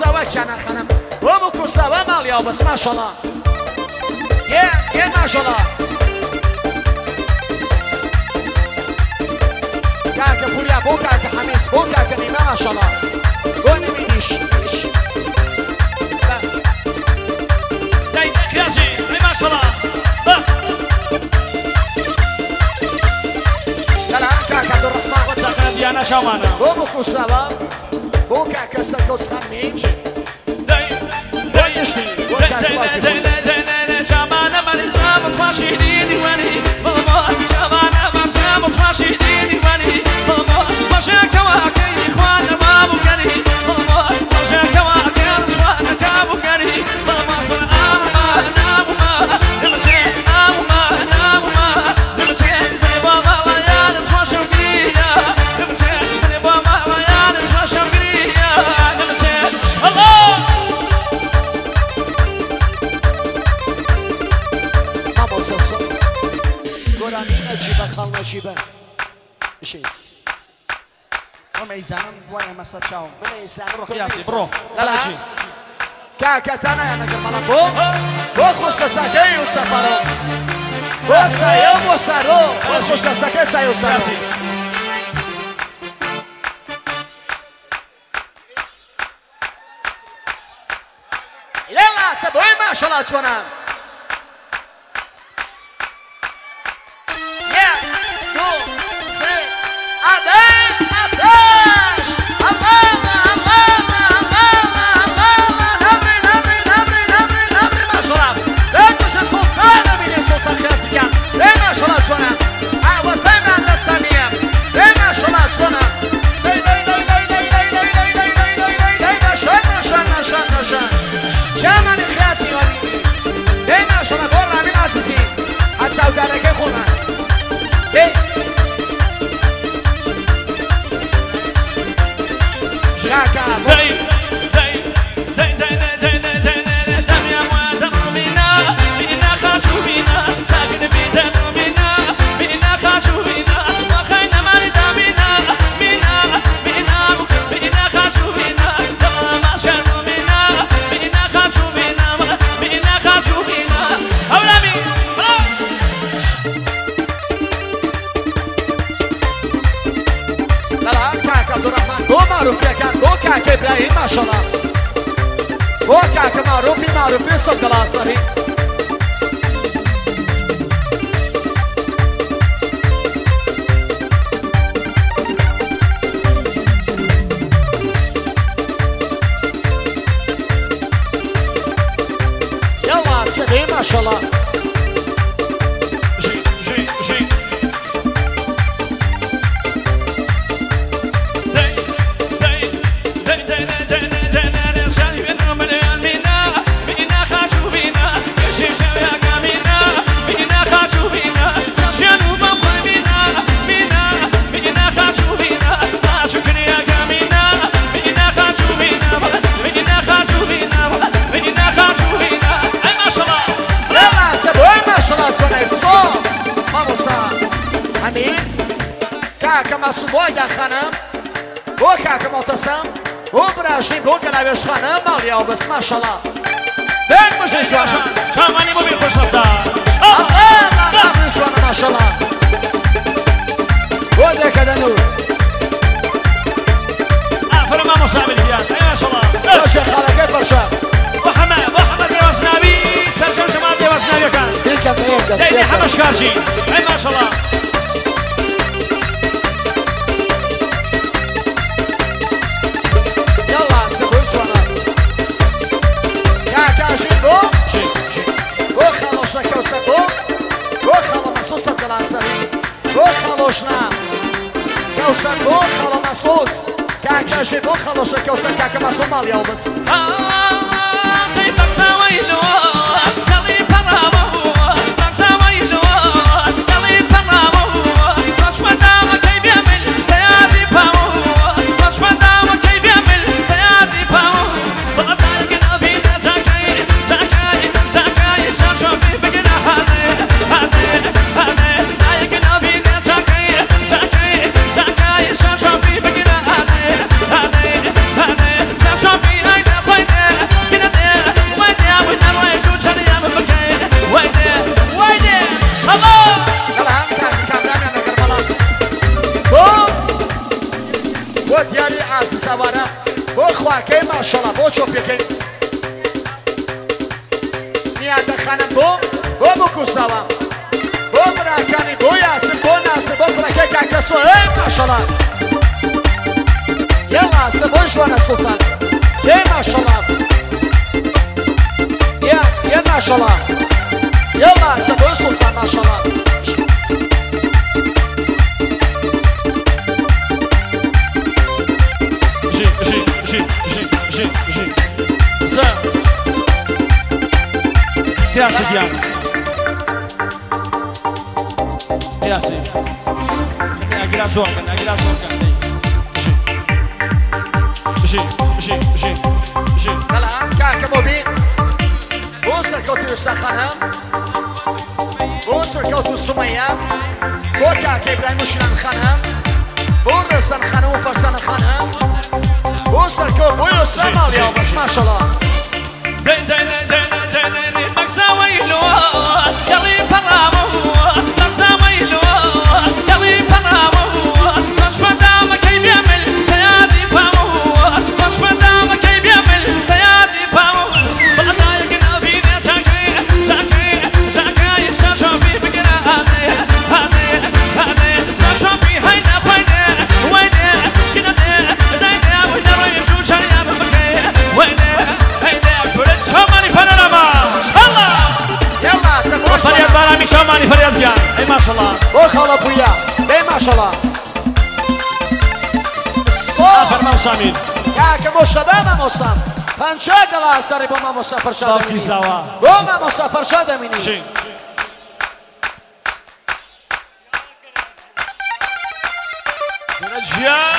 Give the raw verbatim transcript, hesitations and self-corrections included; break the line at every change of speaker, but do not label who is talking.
سوا کنه خانم و بکو سوا مالیا بس ماشالله یه یه ماشالله کاکا فوریا بو کاکا حمیس بو کاکا نیمه ماشالله بو نمیدیش
دای خیاسی ای ماشالله
یلا کاکا عبدالرحمن
و تاکا دیانا شامانا
بو بکو سوا بو کاکا سکوس خانمیج
دای
بو نشتی بو کاکا واقعی
شامانا من زام تواشی دیوانی بابا شامانا من زام تواشی دیوانی بابا باشه کواکی اخوان بابو کنی بابا باشه کواکی اخوان بابو کنی بابا آما ناما نمشه آما ناما نمشه بابا یا تواشو بیا نمشه بابا یا تواشو بیا نمشه الله
Namososu Gorani Nacibe Khal Nacibe şey
وميزان وين ما صدقوا
Meysen ruh
قياسي برو
لا لا Kaka sana yana girmana bu Bu xushka sakay u safaro Bu sayo bu saro Bu xushka sakay sayo saro
قياسي
Yalla saboy maşallah sana Yeah Go Say Adel Ateş Allah Allah Allah Allah Nabri nabri nabri nabri nabri maşallah Bekuşa sultana bile sultan kıyasıken Ve maşallah sana Ha vasayman da samiyem Ve maşallah sana Dey dey dey dey dey dey dey dey dey dey dey dey dey Naşan naşan naşan naşan Şaman kıyası vabini Ve maşallah borra min asisi Asavdareke khunan Hey Şaka boss
داي داي داي داي داي داي داي دم يا وادم بينا بينا خاطو بينا ساكن بيدم بينا بينا خاطو بينا وخينا مريدا بينا بينا بينا بينا خاطو بينا ما شانو بينا بينا خاطو بينا بينا خاطو بينا اولامي
لا لا كاكا عبدالرحمن بو معروفية كان بو كاكا إبراهيم ما شاء الله بو كاكا معروفي معروفي صدق العصري يلا سبي ما شاء الله
جي جي جي داي داي داي داي داي داي داي شاني بينا مليان بينا بينا خاطو بينا شي شايا كامينا بينا خاطو بينا شانو بابا بينا بينا بينا خاطو بينا شكرا يا كامينا بينا خاطو بينا بينا خاطو بينا بينا خاطو بينا اي ما شاء الله
يلا سبوي ما شاء الله سنة الصوم Vamos a Amin Kaka Masuboy da Khanam Bu Kaka Muhtasam Bu Brajim Bu Galavish Khanam Malya Obas Mashallah Ben Mujin Shwana
شاماني مو بيخش رفتار
Allah Allah Allah Shwana Mashallah Bu da kada nur
اخر ما مصاب الهيان ما شاء الله
Joshi Khalake Parsha
وحمد وحمد الوسنابي سجل جمال الوسنابي كان
Ilka Meir da
ديني حمد
Sirkas
شكارجي اي ما شاء الله
Yalla Seboy Shwana Kaka Shimbo
شي شي
بو خالوشنا كوسا بو بو خالو مسوسة العسري بو خالوشنا كوسا بو خالو مسوس كاكا شي بو خالوشنا كوسا كاكا مسو مال يوبس
طيب سويلو قلبي برامو سويلو قلبي برامو مش مدام كيف يعمل سيادي باو مش مدام كيف يعمل سيادي باو بطل قلبي زكاي زكاي زكاي شاشو في فكرة هذه هذه هذه قلبي زكاي زكاي زكاي شاشو في فكرة هذه هذه هذه شاشو في هاي بخوي
کەواکەی ماشەڵا بۆ چۆپیەکەی نیان دەخانم بۆ بۆ بکوسەوە بۆ براکانی بۆ یاسر بۆ ناسر بۆ کوڕەکەی کاکەسۆ ئەی ماشەڵا یەڵا سە بۆ جوانە سوڵتان ئەی ماشەڵا یا یا ماشەڵا یەڵا سە بۆ سوڵتان ماشەڵا
ژی ژی ژی ژی ژی ژی سە پیاسی گیان پیاسی ئەگرا زۆر کەن ئەگرا زۆر کەن ژی ژی ژی ژی
بەڵام کاکە بۆ بین بۆ سەرکەوتی وسەخانە بۆ سەرکەوت و سومەیە بۆ کاکە ئیبراهیم وشیران خانە بۆ ڕێسان خانە و فەرسانە خانە بۆ سەرکەوت بۆ یۆسرا ماڵیاوە بەس ماشەڵا
مەکساوەی لۆ یەڵی پەڕامە مەکساوەی لۆ یەڵی پەڕامە دەشمەدامەکەی بێمل سەیادی پامە دەشمەدامەکەی بێمل سەیادی پامە بەڵەدایەکە نابینێ چاکەی چاکەی چاکەی شاشۆپی بگرە هاتێ هاتێ هاتێ شاشۆپی هەینە خوێنێ وێنێ گرەنێ دایدێ وێنە ڕۆی جوو چاریا بمکەی وێنێ هەینێ کورت چۆمانی پەرەرەمە شەڵا
یەڵا سە بۆ
فەریاد بارامی چۆمانی فەریاد گیان ئەی ماشەڵا
بۆ خاڵە پویا ئەی ماشەڵا
فەرما وسامین
کاکە بۆ شەدا مامۆسام پەنجا دڵا سەری بۆ مامۆسا فەرشا
باوکی
دەمینی
زاوا
بۆ مامۆسا فەرشا دەمینی
ژی جیا